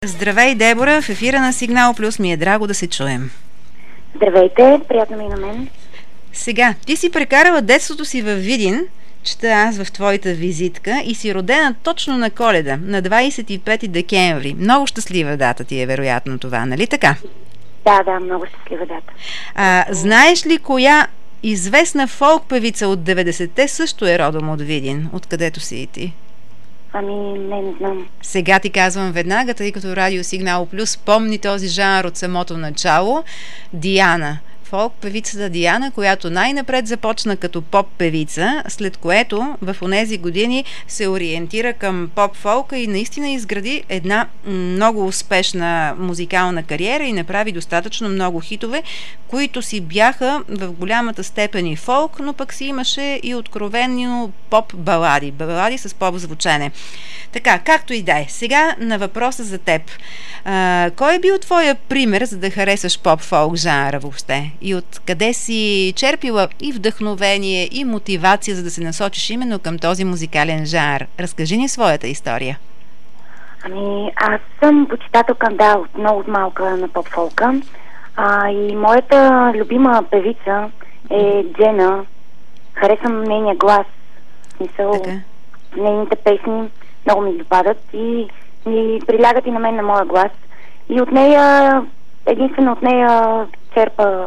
Здравей, Дебора, в ефира на Сигнал Плюс ми е драго да се чуем. Здравейте, приятно ми и на мен. Сега, ти си прекарала детството си във Видин, чета аз в твоята визитка, и си родена точно на Коледа, на 25 декември. Много щастлива дата ти е вероятно това, нали така? Да, много щастлива дата. Знаеш ли коя известна фолк певица от 90-те също е родом от Видин, откъдето си и ти? Не знам. Сега ти казвам веднага, тъй като Радио Сигнал Плюс помни този жанр от самото начало. Диана. Фолк певицата Диана, която най-напред започна като поп-певица, след което в онези години се ориентира към поп-фолка и наистина изгради една много успешна музикална кариера и направи достатъчно много хитове, които си бяха в голямата степен и фолк, но пък си имаше и откровенно поп-балади. Балади с поп-звучене. Така, както и да е. Сега на въпроса за теб. Кой е бил твоя пример, за да харесаш поп-фолк жанра въобще? И откъде си черпила и вдъхновение, и мотивация, за да се насочиш именно към този музикален жанр? Разкажи ни своята история. Аз съм почитателка, от малка на поп-фолка. И моята любима певица е Джена. Харесвам нейния глас. В смисъл, нейните песни много ми допадат и прилягат и на мен, на моя глас. И от нея, единствено от нея черпа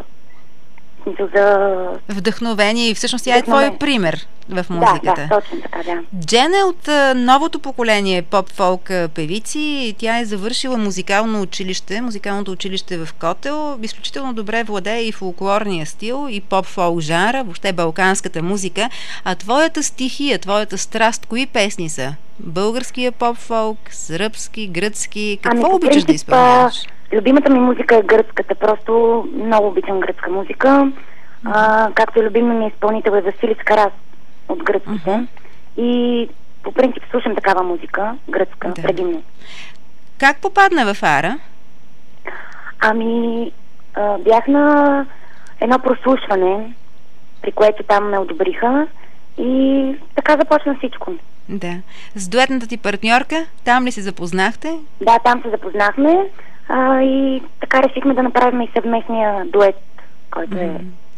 за вдъхновение и всъщност тя е твой пример в музиката. Да, точно така, да. Джен е от новото поколение поп-фолк певици. Тя е завършила музикалното училище в Котел. Изключително добре владее и фолклорния стил, и поп-фолк жанра, въобще балканската музика. А твоята стихия, твоята страст, кои песни са? Българския поп-фолк, сръбски, гръцки? Какво обичаш да изпълняваш? Любимата ми музика е гръцката. Просто много обичам гръцка музика. Както любима ми изпълнител е Василис Карас от гръцките. И по принцип слушам такава музика, гръцка, предимно. Как попадна в Ара? Бях на едно прослушване, при което там ме одобриха и така започна всичко. Да. С дуетната ти партньорка, там ли се запознахте? Да, там се запознахме и така решихме да направим и съвместния дует, който е...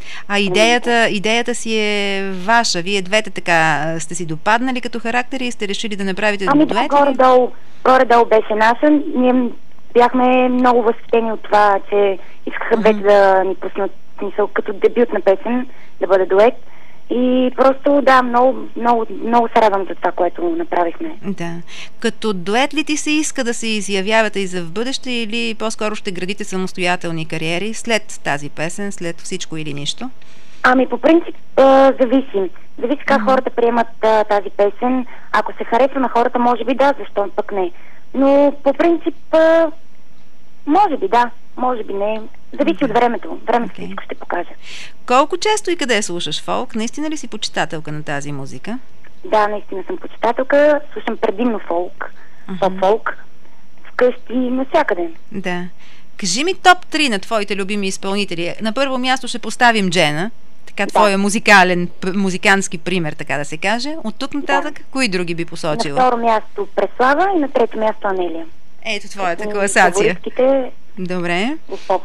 идеята си е ваша. Вие двете така сте си допаднали като характери и сте решили да направите дует? Горе-долу беше наша. Ние бяхме много възхитени от това, че искаха двете да ни пуснат, смисъл, като дебютна песен, да бъде дует. И просто, много се радвам за това, което направихме. Да. Като дует ли ти се иска да се изявявате и за в бъдеще, или по-скоро ще градите самостоятелни кариери след тази песен, след всичко или нищо? По принцип, зависи. Зависи как хората приемат тази песен. Ако се харесва на хората, може би да, защо пък не. Но по принцип, може би да, може би не. Зависи от времето. Времето всичко ще покаже. Колко често и къде слушаш фолк? Наистина ли си почитателка на тази музика? Да, наистина съм почитателка. Слушам предимно фолк. Поп-фолк. Вкъщи, навсякъде. Да. Кажи ми топ 3 на твоите любими изпълнители. На първо място ще поставим Джена. Така, твоя музикански пример, така да се каже. От тук нататък, кои други би посочила? На второ място Преслава и на трето място Анелия. Ето твоята класация. Добре.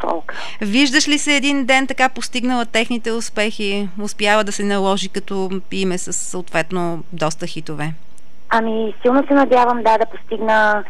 Виждаш ли се един ден така постигнала техните успехи? Успява да се наложи като име с съответно доста хитове? Силно се надявам да постигна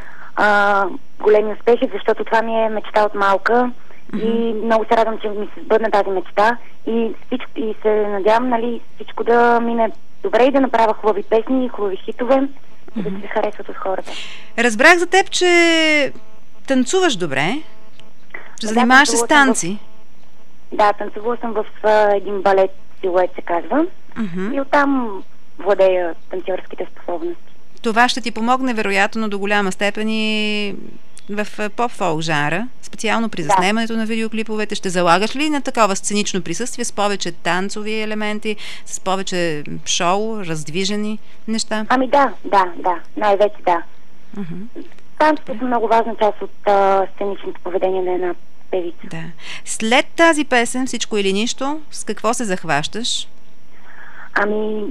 големи успехи, защото това ми е мечта от малка. И много се радвам, че ми се сбъдна тази мечта. И се надявам, всичко да мине добре и да направя хубави песни и хубави хитове, да се харесват от хората. Разбрах за теб, че танцуваш добре. Занимаваш се с танци. Да, танцувала съм в един балет, Силует се казва. И оттам владея танцорските способности. Това ще ти помогне вероятно до голяма степен и в поп-фолк жанра, специално при заснемането на видеоклиповете. Ще залагаш ли на такова сценично присъствие с повече танцови елементи, с повече шоу, раздвижени неща? Да. Най-вече да. Танците са много важна част от сценичното поведение на една певица. Да. След тази песен, Всичко или нищо, с какво се захващаш?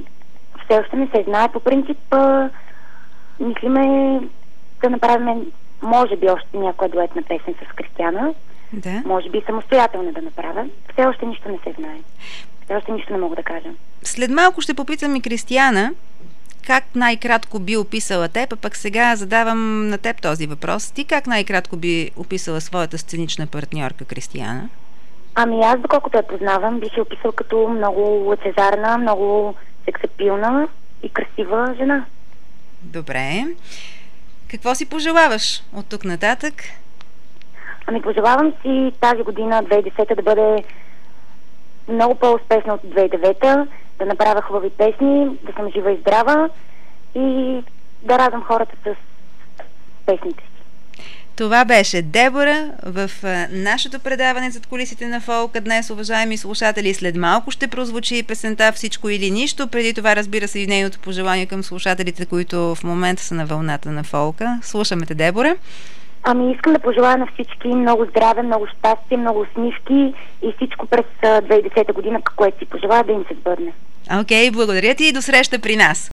Все още не се знае. По принцип, мислиме да направим може би още някоя дуетна песен с Кристияна. Да. Може би самостоятелно да направя. Все още нищо не се знае. Все още нищо не мога да кажа. След малко ще попитам и Кристияна как най-кратко би описала теб, а пък сега задавам на теб този въпрос. Ти как най-кратко би описала своята сценична партньорка Кристияна? Ами аз, доколкото я познавам, бих я описал като много лъчезарна, много сексапилна и красива жена. Добре. Какво си пожелаваш от тук нататък? Ами пожелавам си тази година, 2010, да бъде много по-успешна от 2009, да направя хубави песни, да съм жива и здрава и да радвам хората с песните си. Това беше Дебора в нашето предаване зад кулисите на фолка днес, уважаеми слушатели. След малко ще прозвучи песента "Всичко или нищо". Преди това, разбира се, и нейното пожелание към слушателите, които в момента са на вълната на фолка. Слушаме те, Дебора. Ами искам да пожелая на всички много здраве, много щастие, много усмивки и всичко през 2010 година, което си пожелая, да им се сбъдне. Окей, благодаря ти и до среща при нас.